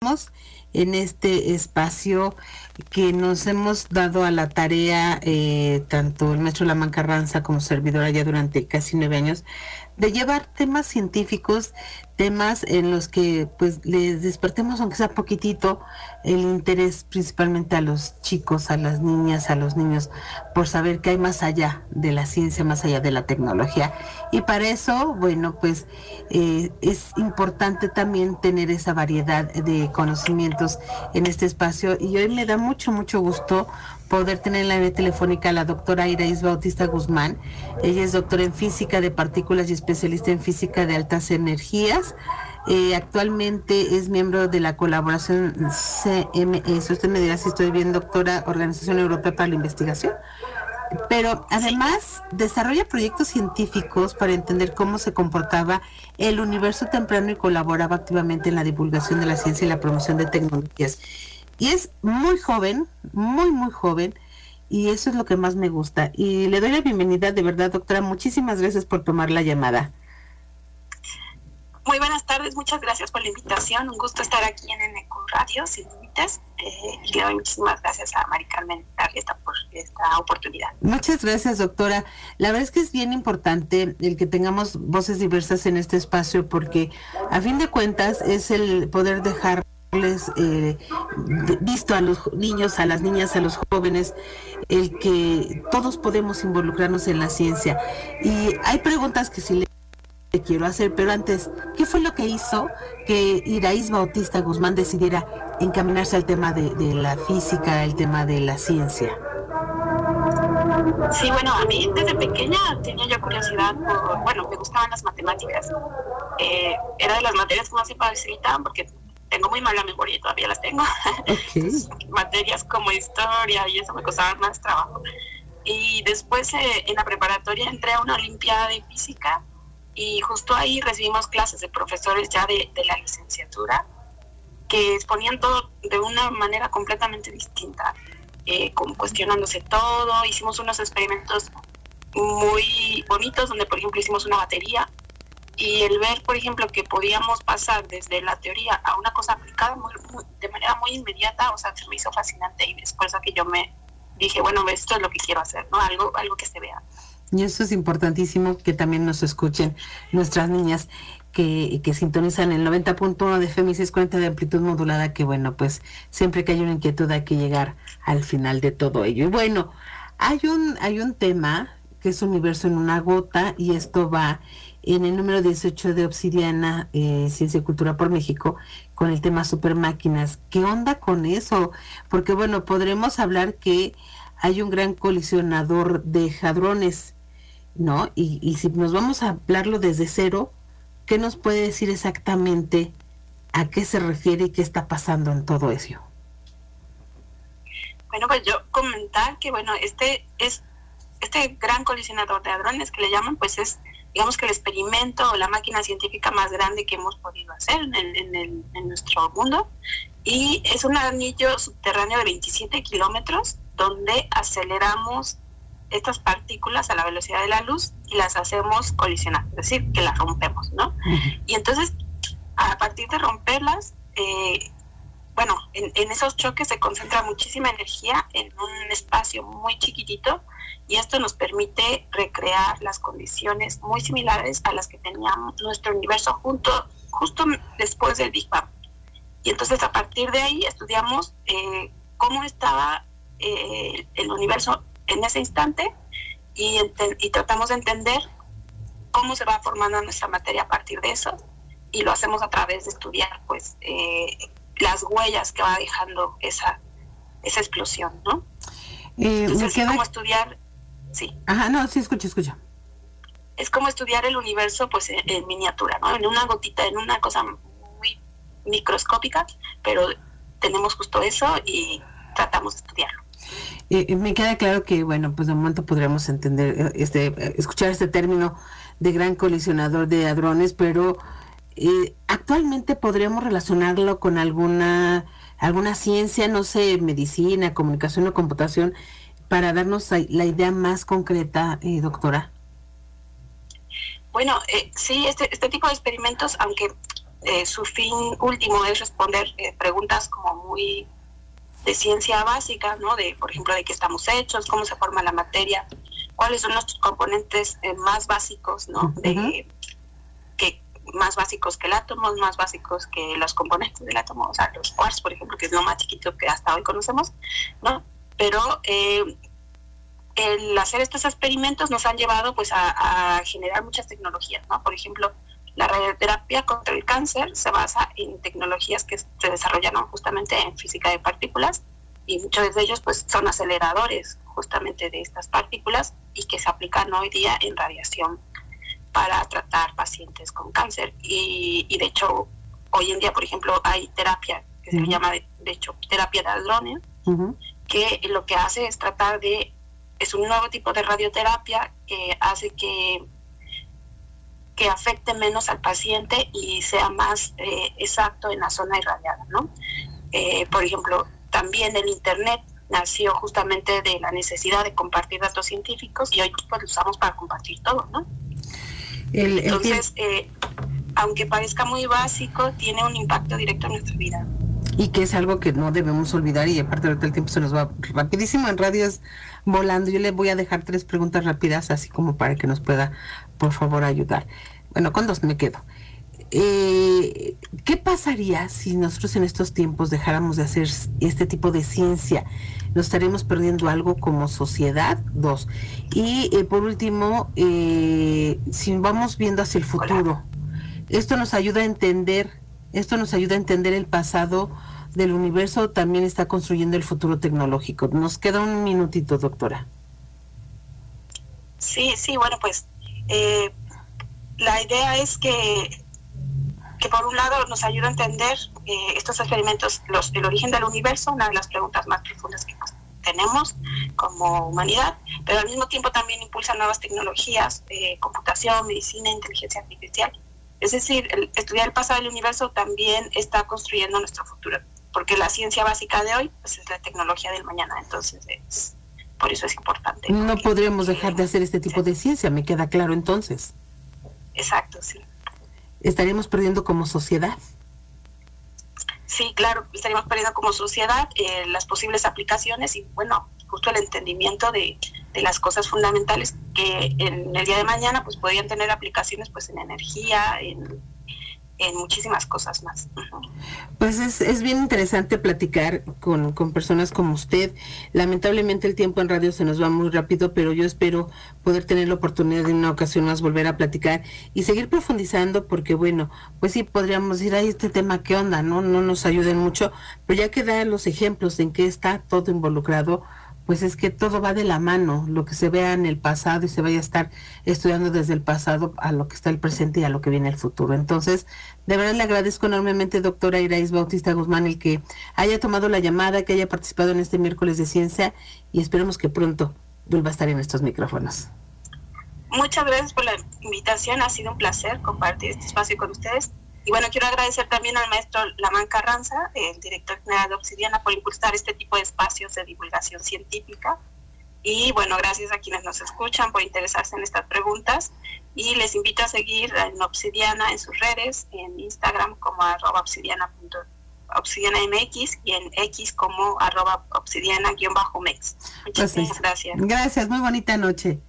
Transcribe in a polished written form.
continuamos en este espacio que nos hemos dado a la tarea, tanto el maestro Lamán Carranza como servidora ya durante casi 9 años, de llevar temas científicos, temas en los que pues les despertemos aunque sea poquitito el interés, principalmente a los chicos, a las niñas, a los niños, por saber que hay más allá de la ciencia, más allá de la tecnología. Y para eso, bueno, pues es importante también tener esa variedad de conocimientos en este espacio, y hoy me da mucho gusto poder tener en la vía telefónica a la doctora Iraíz Bautista Guzmán. Ella es doctora en física de partículas y especialista en física de altas energías. Actualmente es miembro de la colaboración CMS, usted me dirá si estoy bien, doctora, Organización Europea para la Investigación, pero además desarrolla proyectos científicos para entender cómo se comportaba el universo temprano y colaboraba activamente en la divulgación de la ciencia y la promoción de tecnologías. Y es muy joven, muy joven, y eso es lo que más me gusta. Y le doy la bienvenida, de verdad, doctora, muchísimas gracias por tomar la llamada. Muy buenas tardes, muchas gracias por la invitación. Un gusto estar aquí en NQ Radio, Sin Límites. Y le doy muchísimas gracias a Mari Carmen por esta oportunidad. Muchas gracias, doctora. La verdad es que es bien importante el que tengamos voces diversas en este espacio, porque a fin de cuentas es el poder dejarles visto a los niños, a las niñas, a los jóvenes, el que todos podemos involucrarnos en la ciencia. Y hay preguntas que sí le quiero hacer, pero antes, ¿qué fue lo que hizo que Iraíz Bautista Guzmán decidiera encaminarse al tema de la física, el tema de la ciencia? Sí, bueno, a mí desde pequeña tenía yo curiosidad me gustaban las matemáticas. Era de las materias que más se facilitaban porque tengo muy mala memoria y todavía las tengo. Okay. Materias como historia y eso me costaban más trabajo. Y después en la preparatoria entré a una olimpiada de física y justo ahí recibimos clases de profesores ya de la licenciatura que exponían todo de una manera completamente distinta, como cuestionándose todo. Hicimos unos experimentos muy bonitos donde, por ejemplo, hicimos una batería, y el ver, por ejemplo, que podíamos pasar desde la teoría a una cosa aplicada de manera muy inmediata, o sea, se me hizo fascinante, y es por eso que yo me dije, bueno, esto es lo que quiero hacer, ¿no? Algo que se vea. Y eso es importantísimo, que también nos escuchen nuestras niñas que sintonizan el 90.1 de FM y 640 de amplitud modulada, que bueno, pues siempre que hay una inquietud hay que llegar al final de todo ello. Y bueno, hay un tema que es Universo en una gota, y esto va en el número 18 de Obsidiana, Ciencia y Cultura por México, con el tema supermáquinas. ¿Qué onda con eso? Porque bueno, podremos hablar que hay un gran colisionador de hadrones, ¿no? Y si nos vamos a hablarlo desde cero, ¿qué nos puede decir exactamente a qué se refiere y qué está pasando en todo eso? Bueno, pues yo comentar que, bueno, este gran colisionador de hadrones que le llaman, pues es, digamos, que el experimento o la máquina científica más grande que hemos podido hacer en nuestro mundo. Y es un anillo subterráneo de 27 kilómetros donde aceleramos estas partículas a la velocidad de la luz y las hacemos colisionar, es decir, que las rompemos, ¿no? Y entonces, a partir de romperlas, en esos choques se concentra muchísima energía en un espacio muy chiquitito, y esto nos permite recrear las condiciones muy similares a las que tenía nuestro universo justo después del Big Bang. Y entonces, a partir de ahí, estudiamos cómo estaba el universo en ese instante, y tratamos de entender cómo se va formando nuestra materia a partir de eso, y lo hacemos a través de estudiar pues las huellas que va dejando esa explosión, ¿no? Entonces es como estudiar, sí. Ajá, no, sí, escucha. Es como estudiar el universo pues en miniatura, ¿no? En una gotita, en una cosa muy microscópica, pero tenemos justo eso y tratamos de estudiarlo. Me queda claro que, bueno, pues de momento podríamos entender, escuchar este término de gran colisionador de hadrones, pero actualmente podríamos relacionarlo con alguna ciencia, no sé, medicina, comunicación o computación, para darnos la idea más concreta, doctora. Bueno, sí, este tipo de experimentos, aunque su fin último es responder preguntas como muy de ciencia básica, ¿no? De, por ejemplo, de qué estamos hechos, cómo se forma la materia, cuáles son nuestros componentes más básicos, ¿no? Más básicos que el átomo, más básicos que los componentes del átomo, o sea, los quarks, por ejemplo, que es lo más chiquito que hasta hoy conocemos, ¿no? Pero el hacer estos experimentos nos han llevado pues a generar muchas tecnologías, ¿no? Por ejemplo, la radioterapia contra el cáncer se basa en tecnologías que se desarrollaron justamente en física de partículas, y muchos de ellos pues son aceleradores justamente de estas partículas y que se aplican hoy día en radiación para tratar pacientes con cáncer. Y de hecho, hoy en día, por ejemplo, hay terapia que se le llama, de hecho, terapia de hadrones, que lo que hace es es un nuevo tipo de radioterapia que hace que afecte menos al paciente y sea más exacto en la zona irradiada, ¿no? Por ejemplo, también el Internet nació justamente de la necesidad de compartir datos científicos, y hoy pues lo usamos para compartir todo, ¿no? Entonces, aunque parezca muy básico, tiene un impacto directo en nuestra vida. Y que es algo que no debemos olvidar, y aparte ahorita el tiempo se nos va rapidísimo en radios volando. Yo le voy a dejar 3 preguntas rápidas, así como para que nos pueda, por favor, ayudar. Bueno, con 2 me quedo. ¿Qué pasaría si nosotros en estos tiempos dejáramos de hacer este tipo de ciencia? ¿Nos estaremos perdiendo algo como sociedad? 2. Y por último, si vamos viendo hacia el futuro, esto nos ayuda a entender el pasado del universo, también está construyendo el futuro tecnológico. Nos queda un minutito, doctora. Sí, bueno, pues la idea es que por un lado nos ayuda a entender estos experimentos, el origen del universo, una de las preguntas más profundas que tenemos como humanidad, pero al mismo tiempo también impulsa nuevas tecnologías, computación, medicina, inteligencia artificial. Es decir, estudiar el pasado del universo también está construyendo nuestro futuro, porque la ciencia básica de hoy pues, es la tecnología del mañana, entonces por eso es importante. No podríamos dejar de hacer este tipo de ciencia, me queda claro entonces. Exacto, sí. ¿Estaríamos perdiendo como sociedad? Sí, claro, estaríamos perdiendo como sociedad las posibles aplicaciones y, bueno, justo el entendimiento de las cosas fundamentales que en el día de mañana pues podrían tener aplicaciones pues en energía, en muchísimas cosas más. Pues es bien interesante platicar con personas como usted. Lamentablemente el tiempo en radio se nos va muy rápido, pero yo espero poder tener la oportunidad de una ocasión más volver a platicar y seguir profundizando, porque bueno, pues sí podríamos decir, ay, este tema, ¿qué onda? No nos ayuden mucho, pero ya que da los ejemplos en que está todo involucrado, pues es que todo va de la mano, lo que se vea en el pasado y se vaya a estar estudiando desde el pasado a lo que está el presente y a lo que viene el futuro. Entonces, de verdad le agradezco enormemente, doctora Irais Bautista Guzmán, el que haya tomado la llamada, que haya participado en este miércoles de ciencia, y esperemos que pronto vuelva a estar en estos micrófonos. Muchas gracias por la invitación, ha sido un placer compartir este espacio con ustedes. Y bueno, quiero agradecer también al maestro Lamán Carranza, el director general de Obsidiana, por impulsar este tipo de espacios de divulgación científica. Y bueno, gracias a quienes nos escuchan por interesarse en estas preguntas. Y les invito a seguir en Obsidiana en sus redes, en Instagram como @obsidiana.obsidianamx y en X como @obsidiana_mex. Muchísimas gracias. Gracias, muy bonita noche.